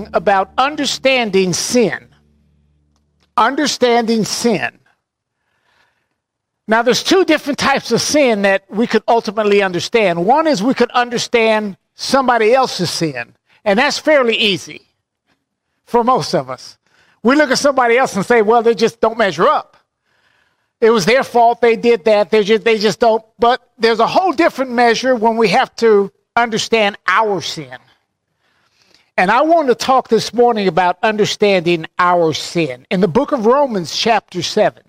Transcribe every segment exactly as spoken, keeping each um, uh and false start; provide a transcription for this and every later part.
talking about understanding sin. Understanding sin. Now, there's two different types of sin that we could ultimately understand. One is we could understand somebody else's sin, and that's fairly easy for most of us. We look at somebody else and say, well, they just don't measure up. It was their fault. They did that. They just, they just don't. But there's a whole different measure when we have to understand our sin. And I want to talk this morning about understanding our sin. In the book of Romans, chapter seven,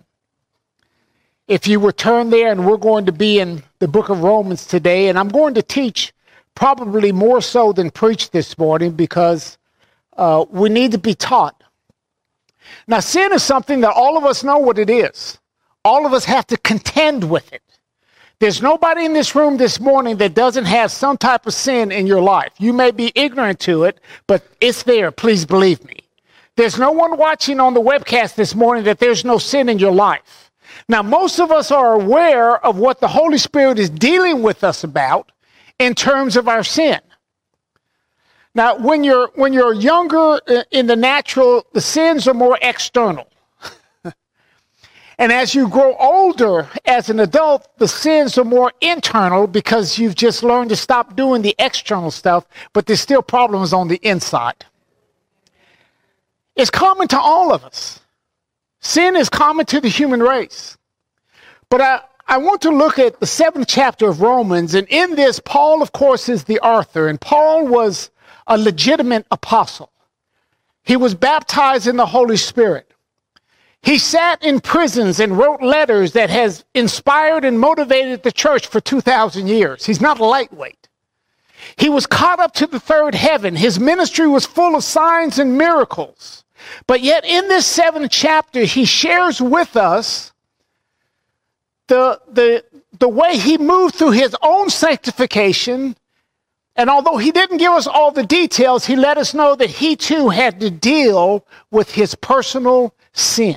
if you return there, and we're going to be in the book of Romans today, and I'm going to teach probably more so than preach this morning because uh, we need to be taught. Now, sin is something that all of us know what it is. All of us have to contend with it. There's nobody in this room this morning that doesn't have some type of sin in your life. You may be ignorant to it, but it's there. Please believe me. There's no one watching on the webcast this morning that there's no sin in your life. Now, most of us are aware of what the Holy Spirit is dealing with us about in terms of our sin. Now, when you're when you're younger in the natural, the sins are more external. And as you grow older as an adult, the sins are more internal because you've just learned to stop doing the external stuff, but there's still problems on the inside. It's common to all of us. Sin is common to the human race. But I, I want to look at the seventh chapter of Romans, and in this, Paul, of course, is the author, and Paul was a legitimate apostle. He was baptized in the Holy Spirit. He sat in prisons and wrote letters that has inspired and motivated the church for two thousand years. He's not a lightweight. He was caught up to the third heaven. His ministry was full of signs and miracles. But yet in this seventh chapter, he shares with us the, the, the way he moved through his own sanctification. And although he didn't give us all the details, he let us know that he too had to deal with his personal sin.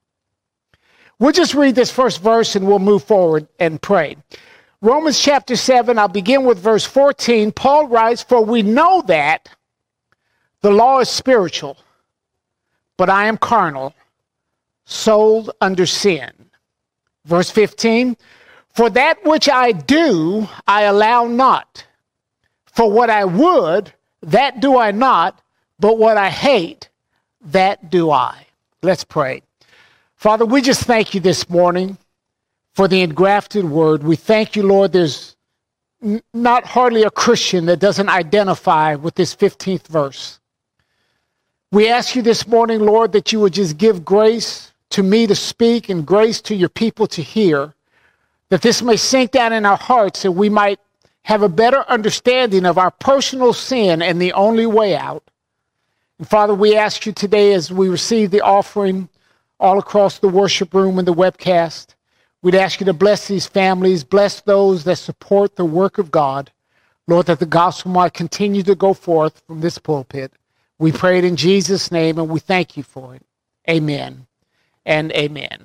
We'll just read this first verse and we'll move forward and pray. Romans chapter seven, I'll begin with verse fourteen. Paul writes, "For we know that the law is spiritual, but I am carnal, sold under sin." Verse fifteen, "For that which I do, I allow not. For what I would, that do I not, but what I hate, that do I." Let's pray. Father, we just thank you this morning for the engrafted word. We thank you, Lord, there's n- not hardly a Christian that doesn't identify with this fifteenth verse. We ask you this morning, Lord, that you would just give grace to me to speak and grace to your people to hear, that this may sink down in our hearts and we might have a better understanding of our personal sin and the only way out. And Father, we ask you today as we receive the offering all across the worship room and the webcast, we'd ask you to bless these families, bless those that support the work of God. Lord, that the gospel might continue to go forth from this pulpit. We pray it in Jesus' name and we thank you for it. Amen and amen.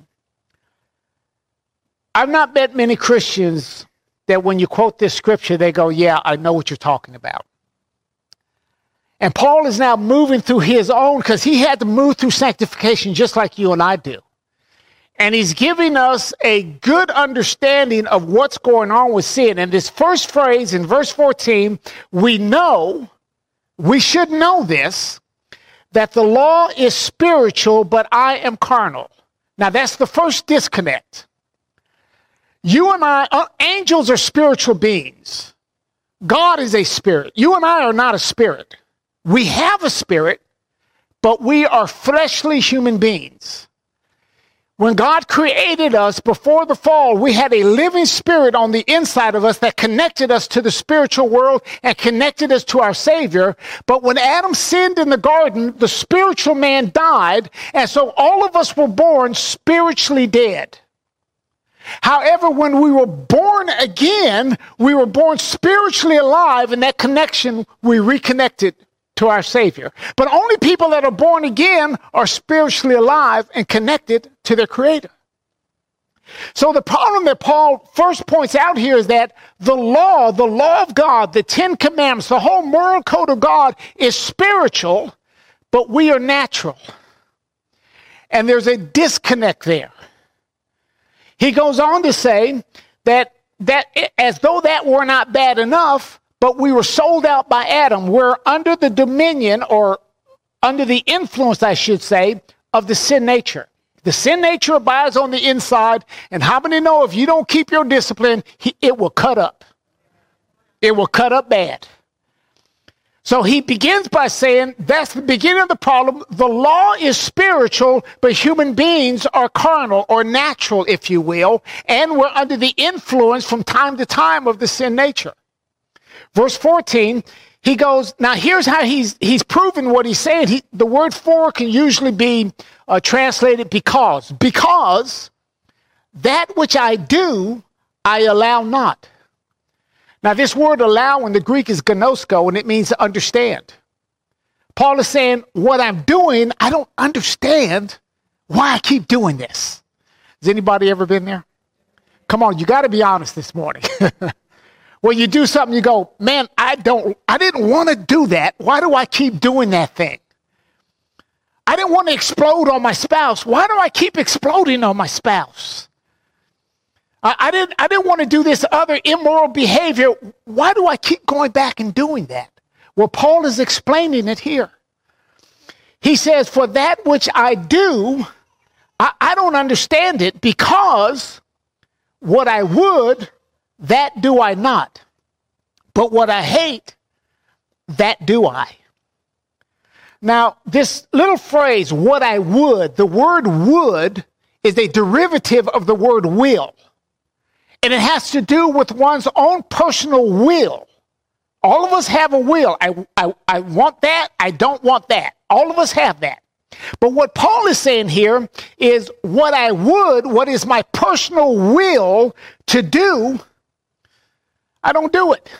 I've not met many Christians that when you quote this scripture, they go, yeah, I know what you're talking about. And Paul is now moving through his own, because he had to move through sanctification just like you and I do. And he's giving us a good understanding of what's going on with sin. And this first phrase in verse fourteen, we know, we should know this, that the law is spiritual, but I am carnal. Now that's the first disconnect. You and I, uh, angels are spiritual beings. God is a spirit. You and I are not a spirit. We have a spirit, but we are fleshly human beings. When God created us before the fall, we had a living spirit on the inside of us that connected us to the spiritual world and connected us to our Savior. But when Adam sinned in the garden, the spiritual man died, and so all of us were born spiritually dead. However, when we were born again, we were born spiritually alive, and that connection, we reconnected to our Savior. But only people that are born again are spiritually alive and connected to their Creator. So the problem that Paul first points out here is that the law, the law of God, the Ten Commandments, the whole moral code of God is spiritual, but we are natural. And there's a disconnect there. He goes on to say that, that as though that were not bad enough, but we were sold out by Adam. We're under the dominion, or under the influence, I should say, of the sin nature. The sin nature abides on the inside, and how many know if you don't keep your discipline, he, it will cut up. It will cut up bad. So he begins by saying that's the beginning of the problem. The law is spiritual, but human beings are carnal or natural, if you will, and we're under the influence from time to time of the sin nature. Verse fourteen, he goes, now here's how he's he's proven what he's saying. He, the word for can usually be uh, translated because. Because that which I do, I allow not. Now this word allow in the Greek is gnosko, and it means to understand. Paul is saying, what I'm doing, I don't understand why I keep doing this. Has anybody ever been there? Come on, you got to be honest this morning. When you do something, you go, man, I don't, I didn't want to do that. Why do I keep doing that thing? I didn't want to explode on my spouse. Why do I keep exploding on my spouse? I, I didn't, I didn't want to do this other immoral behavior. Why do I keep going back and doing that? Well, Paul is explaining it here. He says, for that which I do, I, I don't understand it, because what I would, that do I not. But what I hate, that do I. Now, this little phrase, what I would, the word would is a derivative of the word will. And it has to do with one's own personal will. All of us have a will. I, I, I want that. I don't want that. All of us have that. But what Paul is saying here is what I would, what is my personal will to do, I don't do it.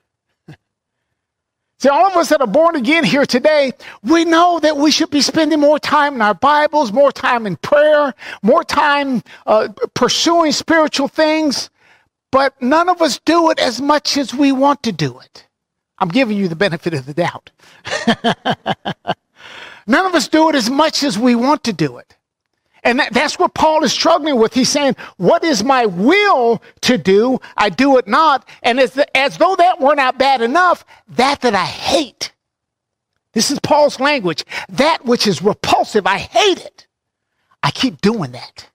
See, all of us that are born again here today, we know that we should be spending more time in our Bibles, more time in prayer, more time uh, pursuing spiritual things, but none of us do it as much as we want to do it. I'm giving you the benefit of the doubt. None of us do it as much as we want to do it. And that, that's what Paul is struggling with. He's saying, what is my will to do? I do it not. And as, the, as though that were not bad enough, that that I hate. This is Paul's language. That which is repulsive, I hate it. I keep doing that.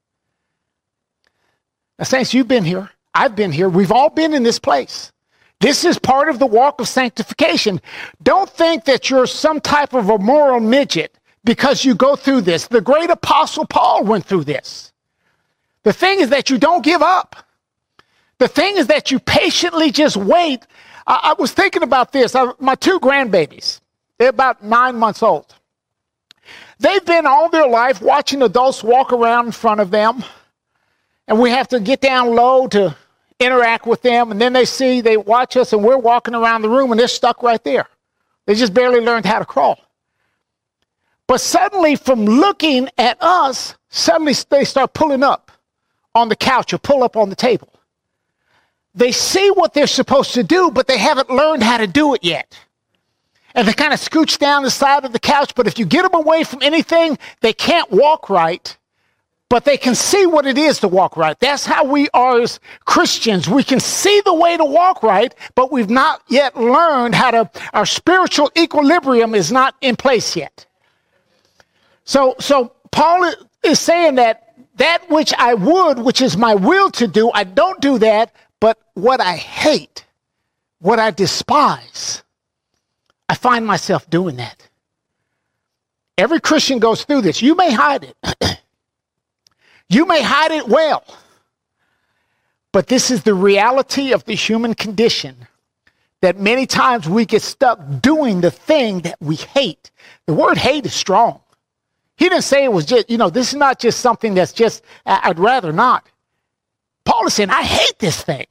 Now, saints, you've been here. I've been here. We've all been in this place. This is part of the walk of sanctification. Don't think that you're some type of a moral midget because you go through this. The great apostle Paul went through this. The thing is that you don't give up. The thing is that you patiently just wait. I, I was thinking about this. I, my two grandbabies, they're about nine months old. They've been all their life watching adults walk around in front of them, and we have to get down low to interact with them, and then they see, they watch us, and we're walking around the room, and they're stuck right there. They just barely learned how to crawl. But suddenly, from looking at us, suddenly they start pulling up on the couch or pull up on the table. They see what they're supposed to do, but they haven't learned how to do it yet. And they kind of scooch down the side of the couch, but if you get them away from anything, they can't walk right, but they can see what it is to walk right. That's how we are as Christians. We can see the way to walk right, but we've not yet learned how to, our spiritual equilibrium is not in place yet. So, so Paul is saying that that which I would, which is my will to do, I don't do that, but what I hate, what I despise, I find myself doing that. Every Christian goes through this. You may hide it. You may hide it well. But this is the reality of the human condition, that many times we get stuck doing the thing that we hate. The word hate is strong. He didn't say it was just, you know, this is not just something that's just, I'd rather not. Paul is saying, I hate this thing.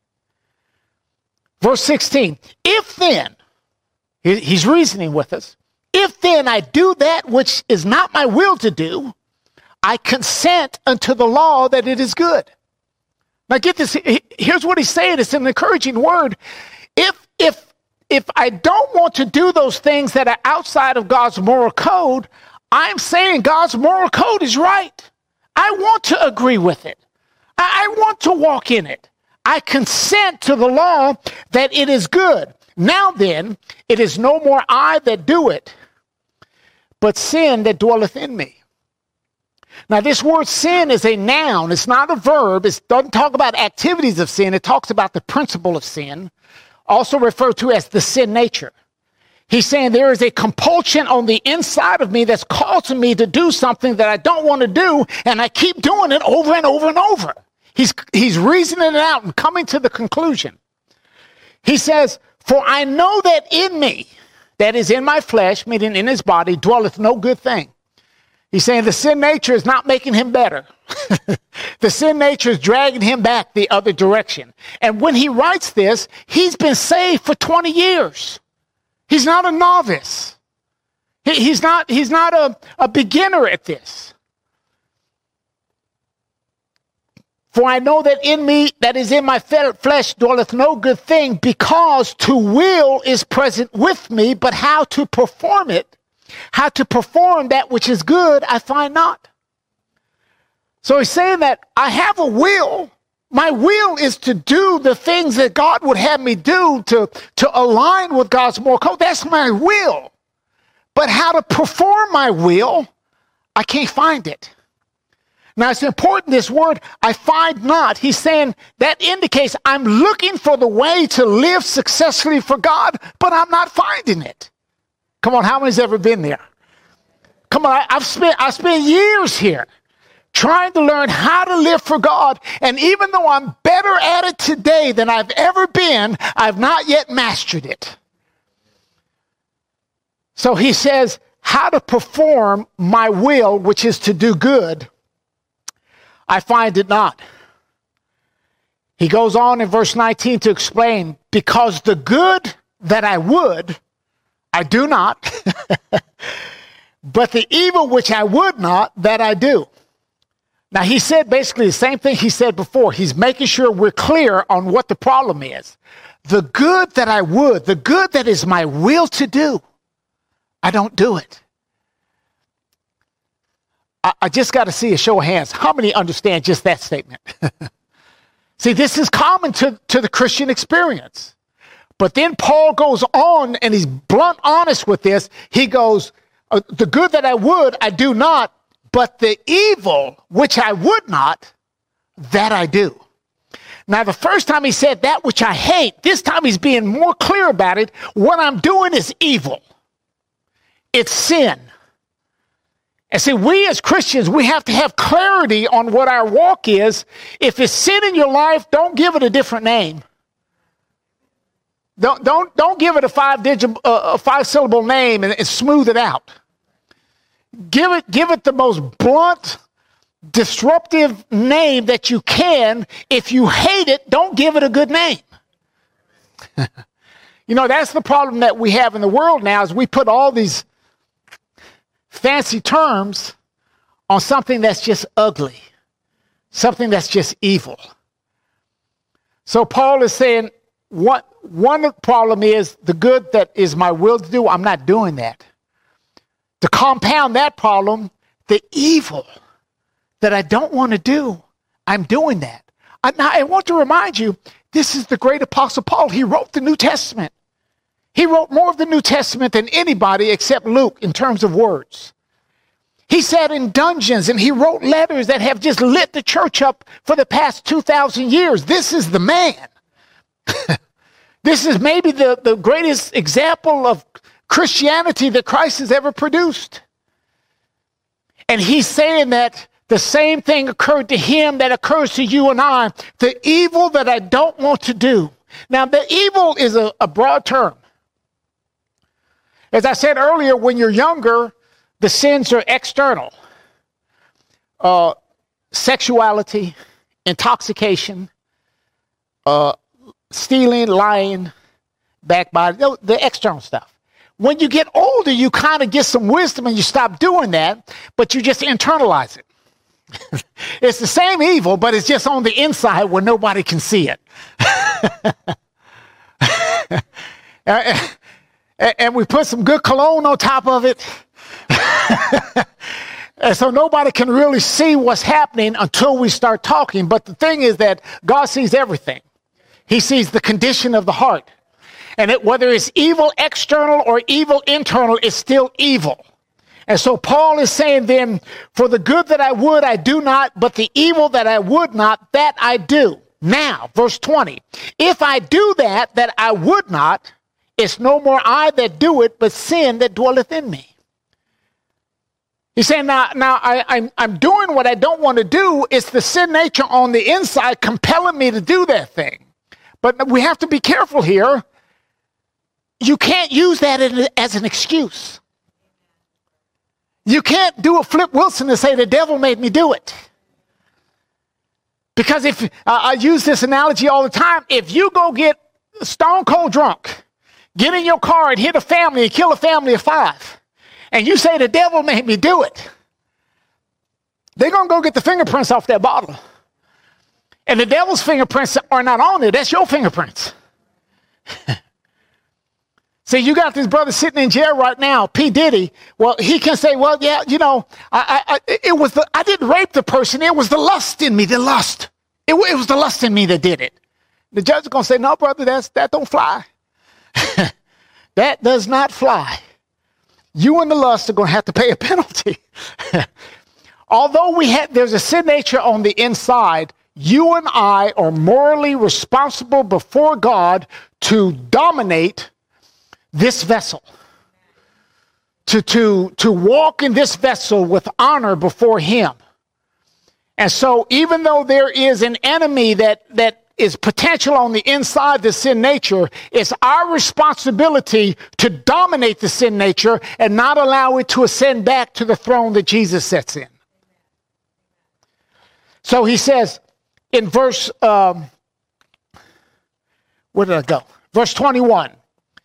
Verse sixteen, if then, he's reasoning with us, if then I do that which is not my will to do, I consent unto the law that it is good. Now get this, here's what he's saying, it's an encouraging word. If, if, if I don't want to do those things that are outside of God's moral code, I'm saying God's moral code is right. I want to agree with it. I, I want to walk in it. I consent to the law that it is good. Now then, it is no more I that do it, but sin that dwelleth in me. Now, this word sin is a noun. It's not a verb. It doesn't talk about activities of sin. It talks about the principle of sin, also referred to as the sin nature. He's saying there is a compulsion on the inside of me that's causing me to do something that I don't want to do, and I keep doing it over and over and over. He's, he's reasoning it out and coming to the conclusion. He says, for I know that in me, that is in my flesh, meaning in his body, dwelleth no good thing. He's saying the sin nature is not making him better. The sin nature is dragging him back the other direction. And when he writes this, he's been saved for twenty years. He's not a novice. He, he's not, he's not a, a beginner at this. For I know that in me, that is in my flesh, dwelleth no good thing, because to will is present with me, but how to perform it, how to perform that which is good, I find not. So he's saying that I have a will. My will is to do the things that God would have me do to, to align with God's moral code. That's my will. But how to perform my will, I can't find it. Now, it's important, this word, I find not. He's saying that indicates I'm looking for the way to live successfully for God, but I'm not finding it. Come on, how many's ever been there? Come on, I, I've spent I spent years here trying to learn how to live for God, and even though I'm better at it today than I've ever been, I've not yet mastered it. So he says, how to perform my will, which is to do good, I find it not. He goes on in verse nineteen to explain, because the good that I would, I do not, but the evil which I would not, that I do. Now, he said basically the same thing he said before. He's making sure we're clear on what the problem is. The good that I would, the good that is my will to do, I don't do it. I, I just got to see a show of hands. How many understand just that statement? See, this is common to, to the Christian experience. But then Paul goes on, and he's blunt honest with this. He goes, uh, the good that I would, I do not, but the evil which I would not, that I do. Now, the first time he said that which I hate, this time he's being more clear about it. What I'm doing is evil. It's sin. And see, we as Christians, we have to have clarity on what our walk is. If it's sin in your life, don't give it a different name. Don't, don't, don't give it a five-digit, uh, a five-syllable name and, and smooth it out. Give it, give it the most blunt, disruptive name that you can. If you hate it, don't give it a good name. You know, that's the problem that we have in the world now, is we put all these fancy terms on something that's just ugly, something that's just evil. So Paul is saying, what, one problem is the good that is my will to do, I'm not doing that. To compound that problem, the evil that I don't want to do, I'm doing that. I, now, I want to remind you, this is the great Apostle Paul. He wrote the New Testament. He wrote more of the New Testament than anybody except Luke in terms of words. He sat in dungeons and he wrote letters that have just lit the church up for the past two thousand years. This is the man. This is maybe the, the greatest example of Christianity that Christ has ever produced. And he's saying that the same thing occurred to him that occurs to you and I. The evil that I don't want to do. Now, the evil is a, a broad term. As I said earlier, when you're younger, the sins are external. Uh, sexuality, intoxication, uh, stealing, lying, backbiting, the external stuff. When you get older, you kind of get some wisdom and you stop doing that, but you just internalize it. It's the same evil, but it's just on the inside where nobody can see it. Uh, and we put some good cologne on top of it. And so nobody can really see what's happening until we start talking. But the thing is that God sees everything. He sees the condition of the heart. And it, whether it's evil external or evil internal, it's still evil. And so Paul is saying then, for the good that I would, I do not, but the evil that I would not, that I do. Now, verse twenty, if I do that, that I would not, it's no more I that do it, but sin that dwelleth in me. He's saying, now, now I, I'm, I'm doing what I don't want to do. It's the sin nature on the inside compelling me to do that thing. But we have to be careful here. You can't use that as an excuse. You can't do a Flip Wilson and say the devil made me do it. Because if, uh, I use this analogy all the time, if you go get stone cold drunk, get in your car and hit a family and kill a family of five, and you say the devil made me do it, they're going to go get the fingerprints off that bottle. And the devil's fingerprints are not on it. That's your fingerprints. See, you got this brother sitting in jail right now, P. Diddy. Well, he can say, well, yeah, you know, I, I, it was the, I didn't rape the person. It was the lust in me, the lust. It, it was the lust in me that did it. The judge is going to say, no, brother, that's, that don't fly. That does not fly. You and the lust are going to have to pay a penalty. Although we have, there's a sin nature on the inside, you and I are morally responsible before God to dominate this vessel, to, to, to walk in this vessel with honor before him. And so even though there is an enemy that, that is potential on the inside, the sin nature, it's our responsibility to dominate the sin nature and not allow it to ascend back to the throne that Jesus sits in. So he says in verse, um, where did I go? Verse twenty-one.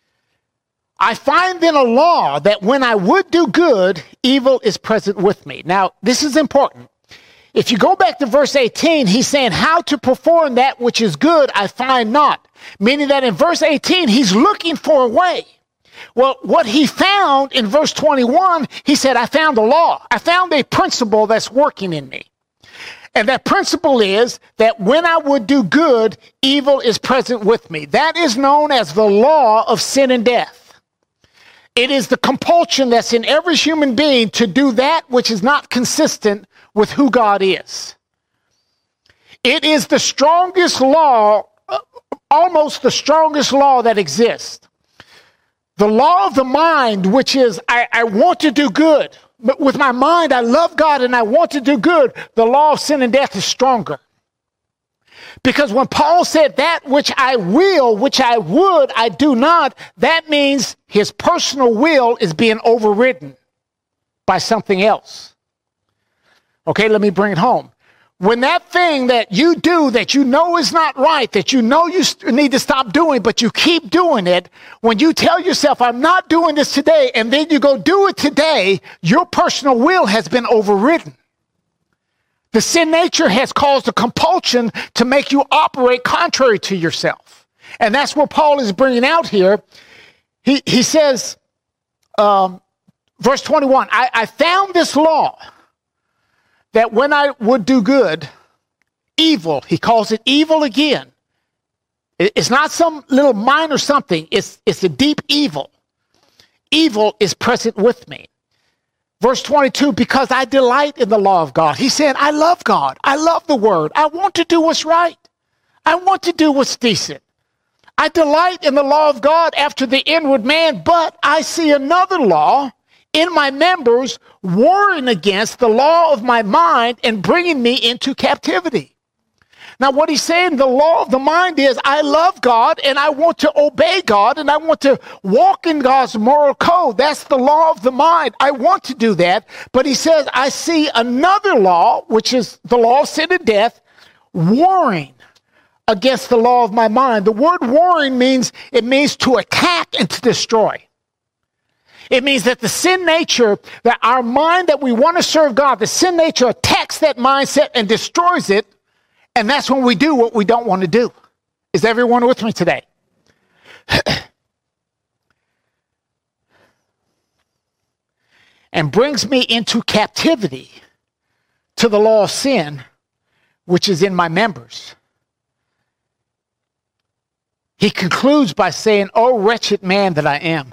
I find then a law that when I would do good, evil is present with me. Now, this is important. If you go back to verse eighteen, he's saying how to perform that which is good, I find not. Meaning that in verse eighteen, he's looking for a way. Well, what he found in verse twenty-one, he said, I found a law. I found a principle that's working in me. And that principle is that when I would do good, evil is present with me. That is known as the law of sin and death. It is the compulsion that's in every human being to do that which is not consistent with who God is. It is the strongest law, almost the strongest law that exists. The law of the mind, which is I, I want to do good. But with my mind, I love God and I want to do good. The law of sin and death is stronger. Because when Paul said that which I will, which I would, I do not, that means his personal will is being overridden by something else. Okay, let me bring it home. When that thing that you do that you know is not right, that you know you need to stop doing, but you keep doing it, when you tell yourself, I'm not doing this today, and then you go do it today, your personal will has been overridden. The sin nature has caused a compulsion to make you operate contrary to yourself. And that's what Paul is bringing out here. He, he says, um, verse twenty-one, I, I found this law that when I would do good, evil, he calls it evil again. It's not some little minor something. It's, it's a deep evil. Evil is present with me. Verse twenty-two, because I delight in the law of God. He said, I love God. I love the word. I want to do what's right. I want to do what's decent. I delight in the law of God after the inward man, but I see another law in my members warring against the law of my mind and bringing me into captivity. Now, what he's saying, the law of the mind is I love God and I want to obey God and I want to walk in God's moral code. That's the law of the mind. I want to do that. But he says, I see another law, which is the law of sin and death, warring against the law of my mind. The word warring means, it means to attack and to destroy. It means that the sin nature, that our mind that we want to serve God, the sin nature attacks that mindset and destroys it. And that's when we do what we don't want to do. Is everyone with me today? and brings me into captivity to the law of sin, which is in my members. He concludes by saying, "O wretched man that I am,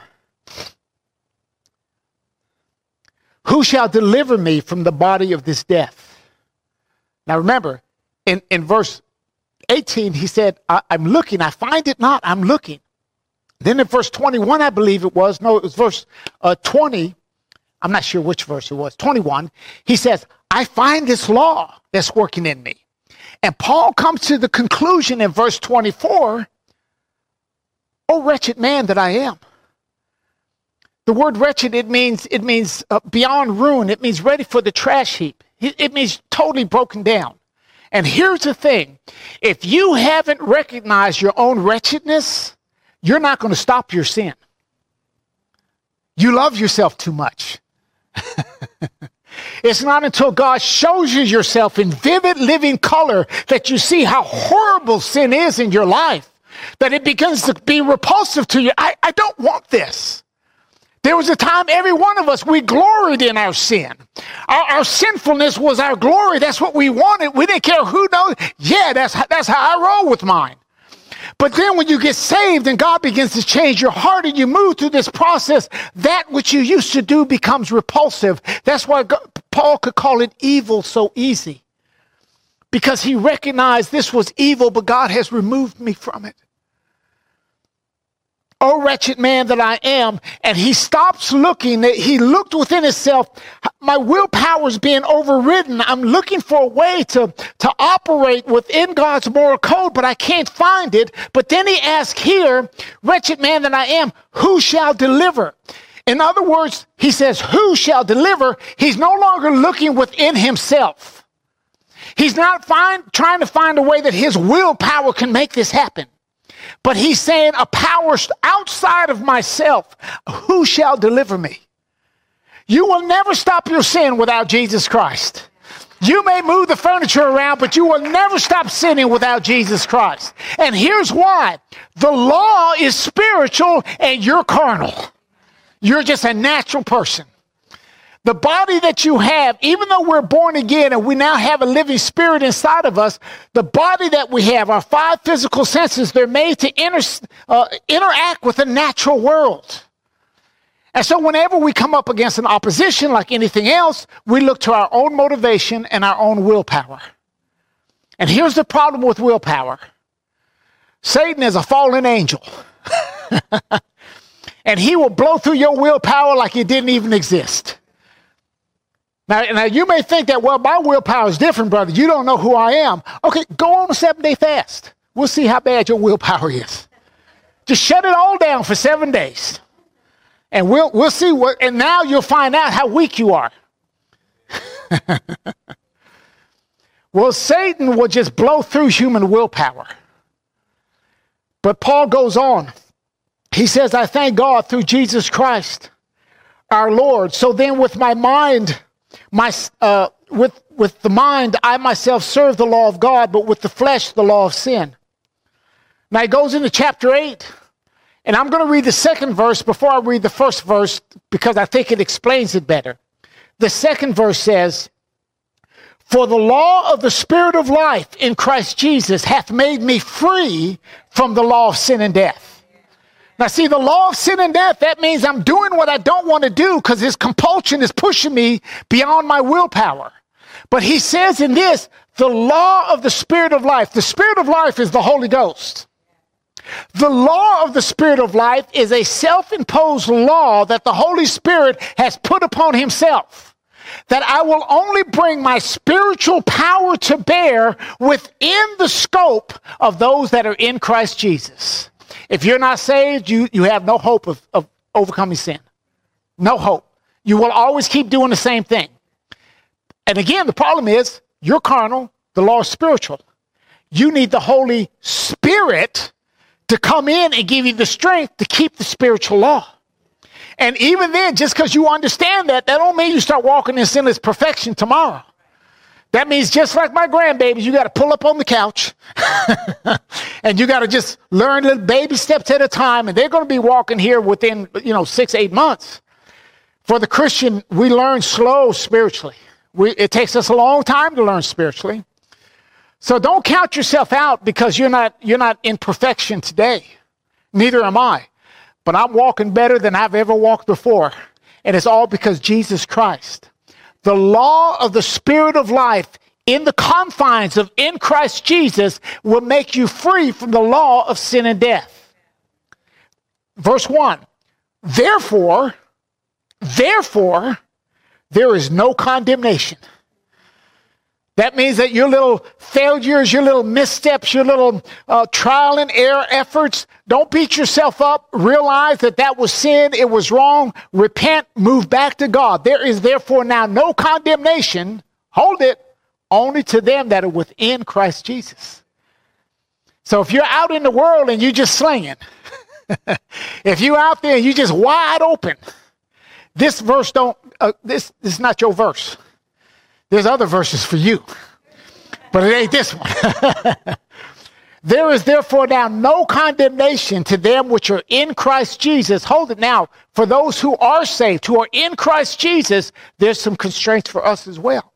who shall deliver me from the body of this death?" Now remember, in, in verse eighteen, he said, I, I'm looking, I find it not, I'm looking. Then in verse twenty-one, I believe it was, no, it was verse uh, twenty, I'm not sure which verse it was, twenty-one, he says, I find this law that's working in me. And Paul comes to the conclusion in verse twenty-four, "O wretched man that I am." The word wretched, it means it means uh, beyond ruin. It means ready for the trash heap. It, it means totally broken down. And here's the thing. If you haven't recognized your own wretchedness, you're not going to stop your sin. You love yourself too much. It's not until God shows you yourself in vivid living color that you see how horrible sin is in your life, that it begins to be repulsive to you. I, I don't want this. There was a time every one of us, we gloried in our sin. Our, our sinfulness was our glory. That's what we wanted. We didn't care who knows. Yeah, that's, that's how I roll with mine. But then when you get saved and God begins to change your heart and you move through this process, that which you used to do becomes repulsive. That's why God, Paul could call it evil so easy. Because he recognized this was evil, but God has removed me from it. "O wretched man that I am," and he stops looking. He looked within himself. My willpower is being overridden. I'm looking for a way to, to operate within God's moral code, but I can't find it. But then he asks here, "Wretched man that I am, who shall deliver?" In other words, he says, who shall deliver? He's no longer looking within himself. He's not find, trying to find a way that his willpower can make this happen. But he's saying, a power outside of myself, who shall deliver me? You will never stop your sin without Jesus Christ. You may move the furniture around, but you will never stop sinning without Jesus Christ. And here's why. The law is spiritual and you're carnal. You're just a natural person. The body that you have, even though we're born again and we now have a living spirit inside of us, the body that we have, our five physical senses, they're made to inter, uh, interact with the natural world. And so whenever we come up against an opposition like anything else, we look to our own motivation and our own willpower. And here's the problem with willpower. Satan is a fallen angel. And he will blow through your willpower like it didn't even exist. Now, now, you may think that, well, my willpower is different, brother. You don't know who I am. Okay, go on a seven-day fast. We'll see how bad your willpower is. Just shut it all down for seven days. And we'll, we'll see what, and now you'll find out how weak you are. Well, Satan will just blow through human willpower. But Paul goes on. He says, I thank God through Jesus Christ, our Lord. So then with my mind, my uh, with, with the mind, I myself serve the law of God, but with the flesh, the law of sin. Now he goes into chapter eight, and I'm going to read the second verse before I read the first verse because I think it explains it better. The second verse says, for the law of the Spirit of life in Christ Jesus hath made me free from the law of sin and death. Now, see, the law of sin and death, that means I'm doing what I don't want to do because his compulsion is pushing me beyond my willpower. But he says in this, the law of the Spirit of life. The Spirit of life is the Holy Ghost. The law of the Spirit of life is a self-imposed law that the Holy Spirit has put upon himself. That I will only bring my spiritual power to bear within the scope of those that are in Christ Jesus. If you're not saved, you, you have no hope of, of overcoming sin. No hope. You will always keep doing the same thing. And again, the problem is, you're carnal, the law is spiritual. You need the Holy Spirit to come in and give you the strength to keep the spiritual law. And even then, just because you understand that, that don't mean you start walking in sinless perfection tomorrow. That means just like my grandbabies, you got to pull up on the couch and you got to just learn little baby steps at a time. And they're going to be walking here within, you know, six, eight months. For the Christian, we learn slow spiritually. We, it takes us a long time to learn spiritually. So don't count yourself out because you're not, you're not in perfection today. Neither am I. But I'm walking better than I've ever walked before. And it's all because Jesus Christ. The law of the Spirit of life in the confines of in Christ Jesus will make you free from the law of sin and death. Verse one, therefore, therefore, there is no condemnation. That means that your little failures, your little missteps, your little uh, trial and error efforts, don't beat yourself up. Realize that that was sin. It was wrong. Repent. Move back to God. There is therefore now no condemnation. Hold it. Only to them that are within Christ Jesus. So if you're out in the world and you're just slinging, if you're out there and you're just wide open, this verse don't, uh, this, this is not your verse. There's other verses for you, but it ain't this one. There is therefore now no condemnation to them which are in Christ Jesus. Hold it now. For those who are saved, who are in Christ Jesus, there's some constraints for us as well.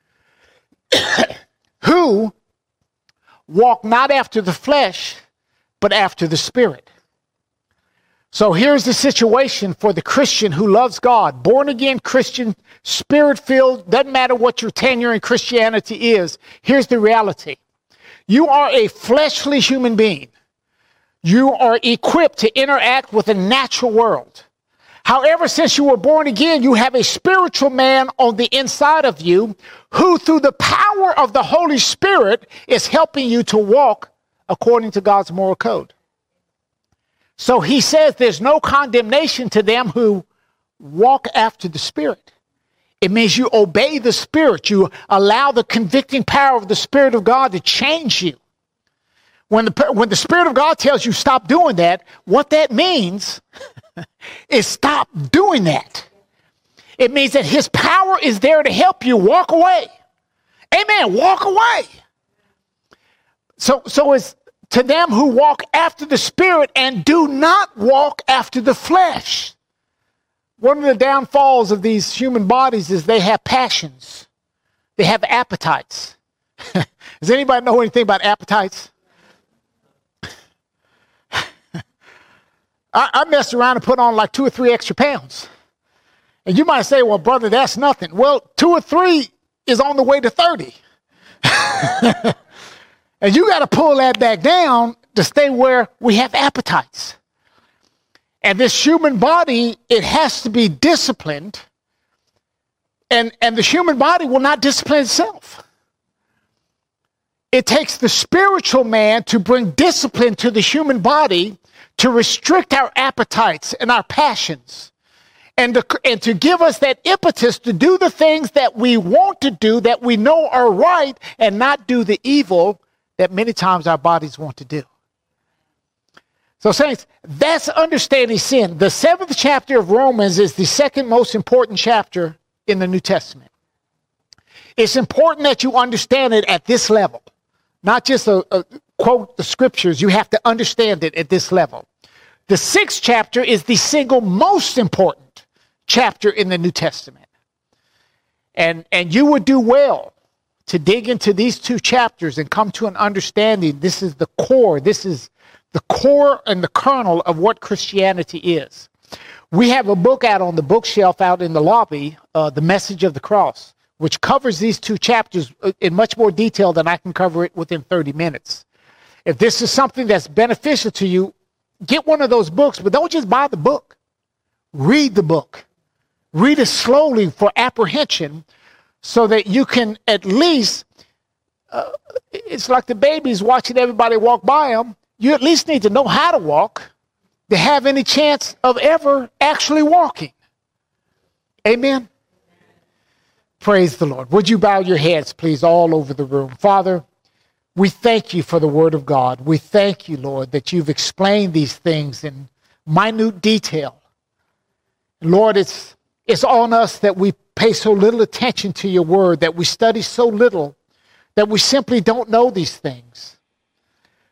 Who walk not after the flesh, but after the Spirit. So here's the situation for the Christian who loves God, born again Christian, Spirit filled, doesn't matter what your tenure in Christianity is. Here's the reality. You are a fleshly human being. You are equipped to interact with the natural world. However, since you were born again, you have a spiritual man on the inside of you who, through the power of the Holy Spirit, is helping you to walk according to God's moral code. So he says there's no condemnation to them who walk after the Spirit. It means you obey the Spirit. You allow the convicting power of the Spirit of God to change you. When the, when the Spirit of God tells you stop doing that, what that means is stop doing that. It means that his power is there to help you walk away. Amen. Walk away. So, so it's to them who walk after the Spirit and do not walk after the flesh. One of the downfalls of these human bodies is they have passions. They have appetites. Does anybody know anything about appetites? I, I messed around and put on like two or three extra pounds. And you might say, well, brother, that's nothing. Well, two or three is on the way to thirty. And you got to pull that back down to stay where we have appetites. And this human body, it has to be disciplined. And, and the human body will not discipline itself. It takes the spiritual man to bring discipline to the human body to restrict our appetites and our passions. And to, and to give us that impetus to do the things that we want to do, that we know are right, and not do the evil that many times our bodies want to do. So saints, that's understanding sin. The seventh chapter of Romans is the second most important chapter in the New Testament. It's important that you understand it at this level. Not just a, a quote the scriptures, you have to understand it at this level. The sixth chapter is the single most important chapter in the New Testament. And, and you would do well to dig into these two chapters and come to an understanding. This is the core. This is the core and the kernel of what Christianity is. We have a book out on the bookshelf out in the lobby, uh, The Message of the Cross, which covers these two chapters in much more detail than I can cover it within thirty minutes. If this is something that's beneficial to you, get one of those books, but don't just buy the book. Read the book. Read it slowly for apprehension so that you can at least, uh, it's like the babies watching everybody walk by them. You at least need to know how to walk to have any chance of ever actually walking. Amen. Praise the Lord. Would you bow your heads, please, all over the room? Father, we thank you for the word of God. We thank you, Lord, that you've explained these things in minute detail. Lord, it's, it's on us that we pay so little attention to your word, that we study so little, that we simply don't know these things.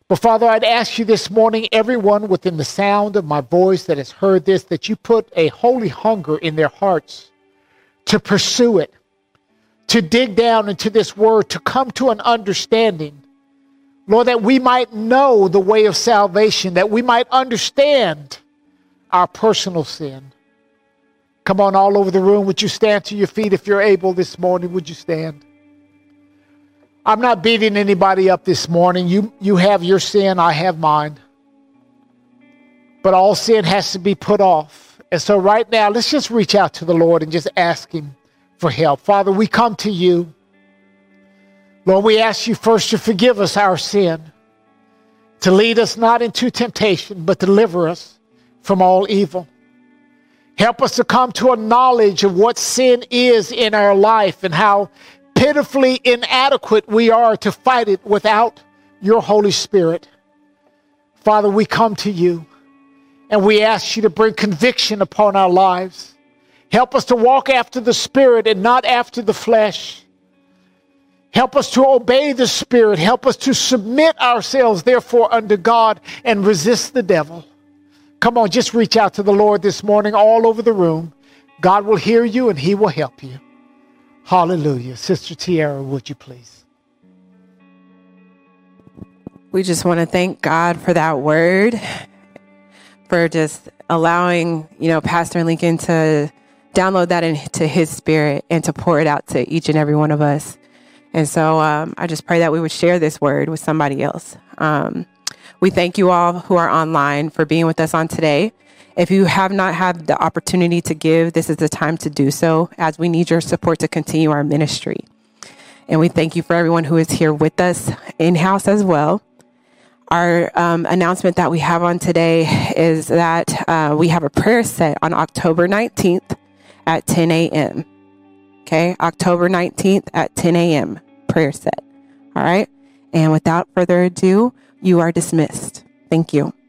But Father, I'd ask you this morning, everyone within the sound of my voice that has heard this, that you put a holy hunger in their hearts to pursue it, to dig down into this word, to come to an understanding. Lord, that we might know the way of salvation, that we might understand our personal sin. Come on, all over the room, would you stand to your feet if you're able this morning? Would you stand? I'm not beating anybody up this morning. You, you have your sin, I have mine. But all sin has to be put off. And so right now, let's just reach out to the Lord and just ask him for help. Father, we come to you. Lord, we ask you first to forgive us our sin, to lead us not into temptation, but deliver us from all evil. Help us to come to a knowledge of what sin is in our life and how pitifully inadequate we are to fight it without your Holy Spirit. Father, we come to you and we ask you to bring conviction upon our lives. Help us to walk after the Spirit and not after the flesh. Help us to obey the Spirit. Help us to submit ourselves, therefore, unto God and resist the devil. Come on, just reach out to the Lord this morning all over the room. God will hear you and he will help you. Hallelujah. Sister Tiara, would you please? We just want to thank God for that word, for just allowing, you know, Pastor Lincoln to download that into his spirit and to pour it out to each and every one of us. And so um, I just pray that we would share this word with somebody else. Um, we thank you all who are online for being with us on today. If you have not had the opportunity to give, this is the time to do so, as we need your support to continue our ministry. And we thank you for everyone who is here with us in-house as well. Our um, announcement that we have on today is that uh, we have a prayer set on October nineteenth at ten a.m. Okay, October nineteenth at ten a.m. prayer set. All right. And without further ado, you are dismissed. Thank you.